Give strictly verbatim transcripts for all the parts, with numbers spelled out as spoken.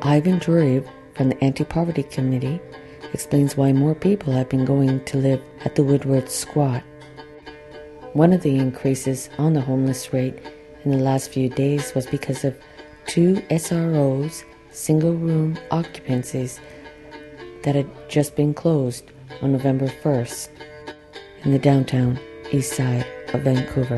Ivan Drury from the Anti-Poverty Committee explains why more people have been going to live at the Woodward Squat. One of the increases on the homeless rate in the last few days was because of two S R Os, single-room occupancies, that had just been closed on November first in the downtown east side of Vancouver.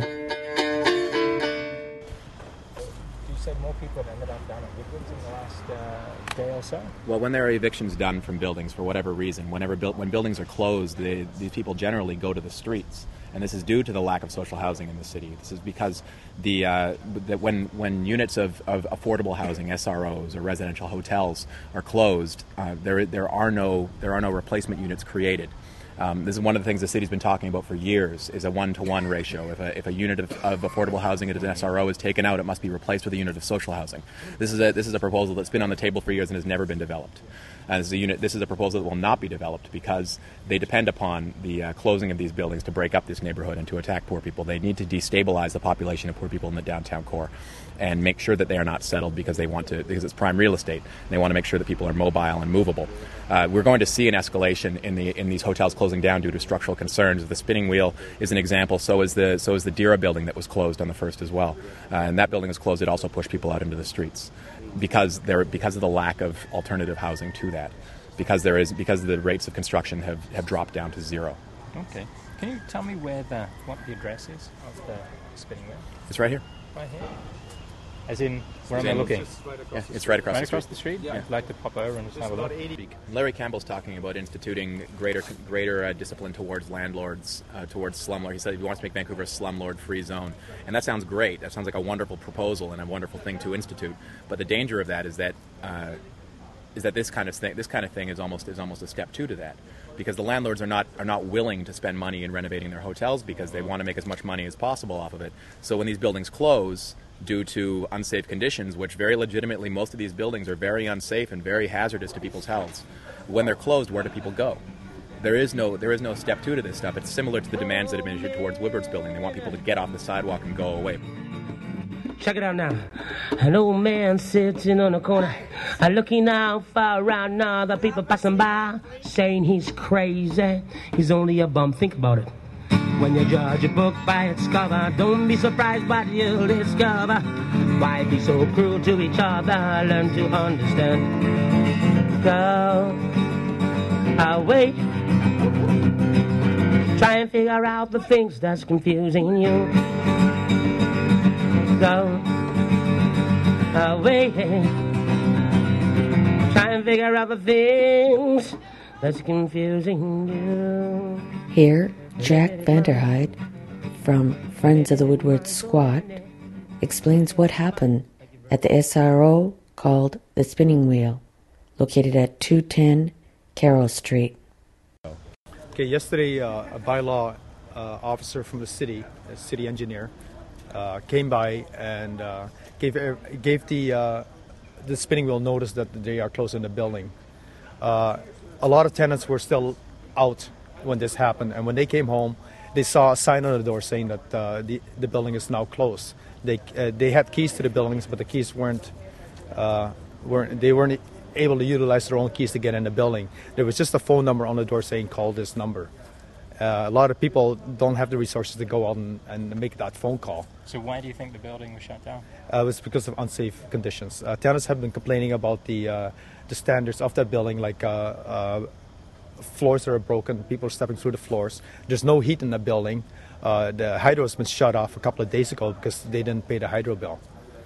You said more people have ended up down at Woodwards in the last uh, day or so? Well, when there are evictions done from buildings for whatever reason, whenever bu- when buildings are closed, they, these people generally go to the streets. And this is due to the lack of social housing in the city. This is because the uh, that when when units of, of affordable housing, S R Os or residential hotels, are closed, uh, there there are no there are no replacement units created. Um, this is one of the things the city's been talking about for years, is a one-to-one ratio. If a, if a unit of, of affordable housing at an S R O is taken out, it must be replaced with a unit of social housing. This is a this is a proposal that's been on the table for years and has never been developed. Uh, this, is a unit, this is a proposal that will not be developed because they depend upon the uh, closing of these buildings to break up this neighborhood and to attack poor people. They need to destabilize the population of poor people in the downtown core and make sure that they are not settled because they want to, because it's prime real estate. They want to make sure that people are mobile and movable. Uh, we're going to see an escalation in the in these hotels closing down due to structural concerns. The Spinning Wheel is an example. So is the so is the Dira building that was closed on the first as well. Uh, and that building was closed. It also pushed people out into the streets because there because of the lack of alternative housing to that. Because there is because the rates of construction have, have dropped down to zero. Okay. Can you tell me where the what the address is of the Spinning Wheel? It's right here. Right here. As in, where It's am I in- looking? Right yeah, it's right across Right the street. across the street? Yeah. I'd like to pop over and just have a look. Larry Campbell's talking about instituting greater greater uh, discipline towards landlords, uh, towards slumlords. He said he wants to make Vancouver a slumlord-free zone. And that sounds great. That sounds like a wonderful proposal and a wonderful thing to institute. But the danger of that is that uh, is that this kind of thing this kind of thing is almost is almost a step two to that. Because the landlords are not are not willing to spend money in renovating their hotels because they want to make as much money as possible off of it. So when these buildings close due to unsafe conditions, which very legitimately most of these buildings are very unsafe and very hazardous to people's healths, when they're closed, where do people go? There is no there is no step two to this stuff. It's similar to the demands that have been issued towards Woodward's building. They want people to get off the sidewalk and go away. Check it out now. An old man sitting on a corner, looking out far around now. The people passing by, saying he's crazy. He's only a bum. Think about it. When you judge a book by its cover, don't be surprised what you'll discover. Why be so cruel to each other? Learn to understand. Go away. Try and figure out the things that's confusing you. Go away. Try and figure out the things that's confusing you. Here, Jack Vanderhyde from Friends of the Woodward Squat explains what happened at the S R O called the Spinning Wheel, located at two ten Carroll Street. Okay, yesterday uh, a bylaw uh, officer from the city, a city engineer, uh, came by and uh, gave gave the uh, the Spinning Wheel notice that they are closing the building. Uh, a lot of tenants were still out when this happened, and when they came home, they saw a sign on the door saying that uh, the the building is now closed. They uh, they had keys to the buildings, but the keys weren't uh, weren't they weren't able to utilize their own keys to get in the building. There was just a phone number on the door saying call this number. Uh, a lot of people don't have the resources to go out and, and make that phone call. So why do you think the building was shut down? Uh, it was because of unsafe conditions. Uh, tenants have been complaining about the uh, the standards of that building, like uh, uh, floors that are broken, people are stepping through the floors. There's no heat in the building. Uh, the hydro has been shut off a couple of days ago because they didn't pay the hydro bill.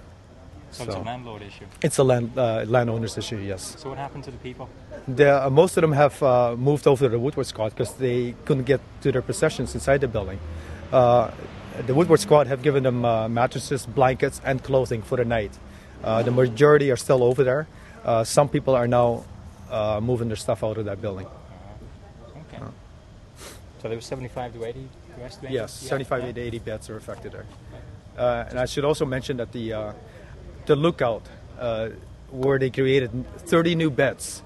So, so it's a landlord issue? It's a land, uh, landowner's issue, yes. So what happened to the people? The, uh, most of them have uh, moved over to the Woodward Squad because they couldn't get to their possessions inside the building. Uh, the Woodward Squad have given them uh, mattresses, blankets, and clothing for the night. Uh, the majority are still over there. Uh, some people are now uh, moving their stuff out of that building. Uh-huh. Okay. Uh. So there was seventy-five to eighty estimated? Yes, yeah. seventy-five yeah. to eighty beds are affected there. Uh, and I should also mention that the uh, the Lookout, uh, where they created thirty new beds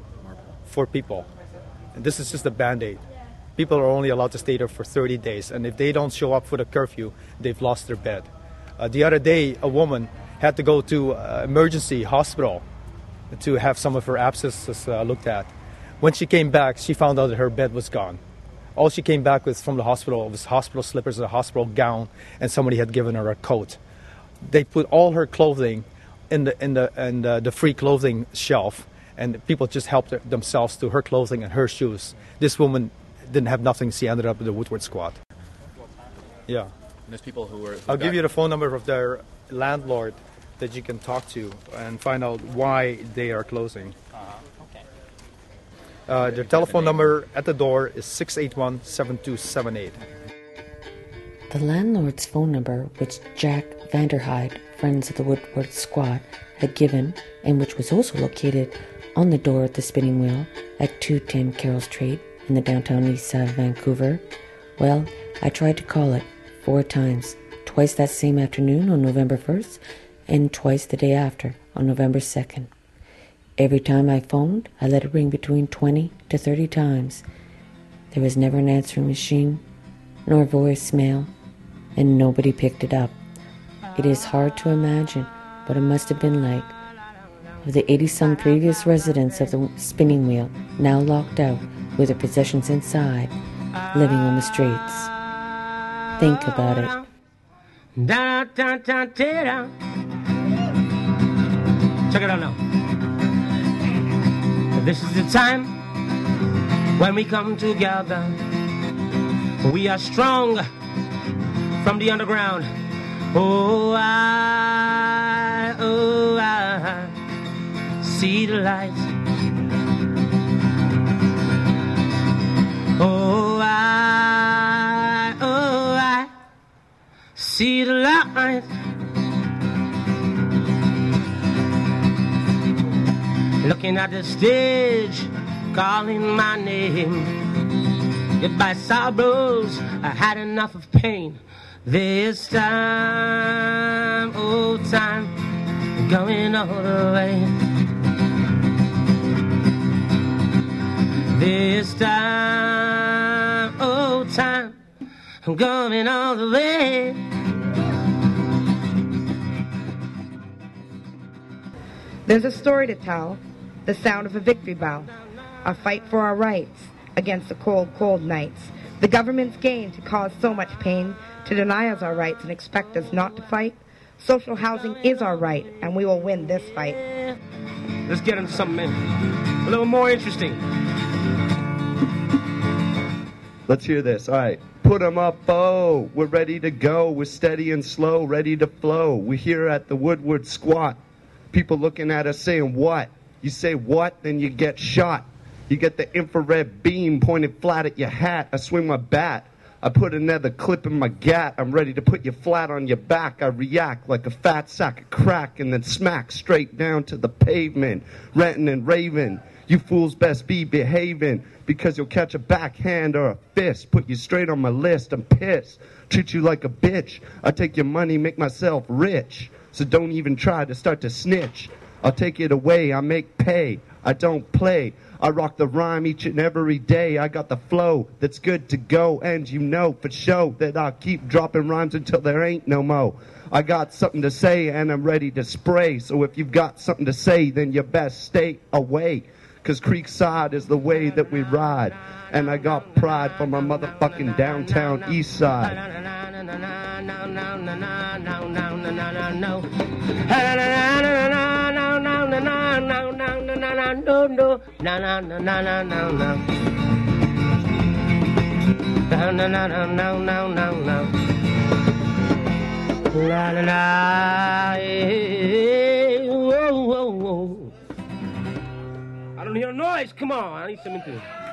for people. And this is just a Band-Aid. People are only allowed to stay there for thirty days, and if they don't show up for the curfew, they've lost their bed. Uh, the other day, a woman had to go to uh, emergency hospital to have some of her abscesses uh, looked at. When she came back, she found out that her bed was gone. All she came back with from the hospital was hospital slippers, a hospital gown, and somebody had given her a coat. They put all her clothing in the in the in the, the free clothing shelf, and people just helped her, themselves to her clothing and her shoes. This woman didn't have nothing. She ended up with the Woodward squat. Yeah. And there's people who were. Who I'll got, give you the phone number of their landlord that you can talk to and find out why they are closing. Uh, their telephone number at the door is six eight one, seven two seven eight. The landlord's phone number, which Jack Vanderhyde, Friends of the Woodward Squat, had given, and which was also located on the door of the Spinning Wheel at two ten Carroll Street in the downtown east side of Vancouver, well, I tried to call it four times, twice that same afternoon on November first, and twice the day after on November second. Every time I phoned, I let it ring between twenty to thirty times. There was never an answering machine, nor voicemail, and nobody picked it up. It is hard to imagine what it must have been like of the eighty-some previous residents of the Spinning Wheel, now locked out with their possessions inside, living on the streets. Think about it. Da, da, da, da, da. Check it out now. This is the time when we come together. We are strong from the underground. Oh, I, oh, I see the light. Oh, I, oh, I see the light. Looking at the stage, calling my name. Goodbye sorrows, I had enough of pain. This time, oh time, going all the way. This time, oh time, I'm going all the way. There's a story to tell. The sound of a victory bell, a fight for our rights against the cold, cold nights. The government's game to cause so much pain, to deny us our rights and expect us not to fight. Social housing is our right, and we will win this fight. Let's get into something a little more interesting. Let's hear this. All right. Put 'em up, oh, we're ready to go. We're steady and slow, ready to flow. We're here at the Woodward Squat. People looking at us saying, what? You say what, then you get shot. You get the infrared beam pointed flat at your hat. I swing my bat. I put another clip in my gat. I'm ready to put you flat on your back. I react like a fat sack of crack and then smack straight down to the pavement. Ranting and raving. You fools best be behaving, because you'll catch a backhand or a fist. Put you straight on my list. I'm pissed. Treat you like a bitch. I take your money, make myself rich. So don't even try to start to snitch. I'll take it away, I make pay, I don't play. I rock the rhyme each and every day. I got the flow that's good to go, and you know for sure that I'll keep dropping rhymes until there ain't no mo. I got something to say and I'm ready to spray. So if you've got something to say, then you best stay away. Cause Creekside is the way that we ride. And I got pride for my motherfucking downtown east side. La la la, eh, whoa, whoa, whoa. I don't hear a noise. Come on, I need something to.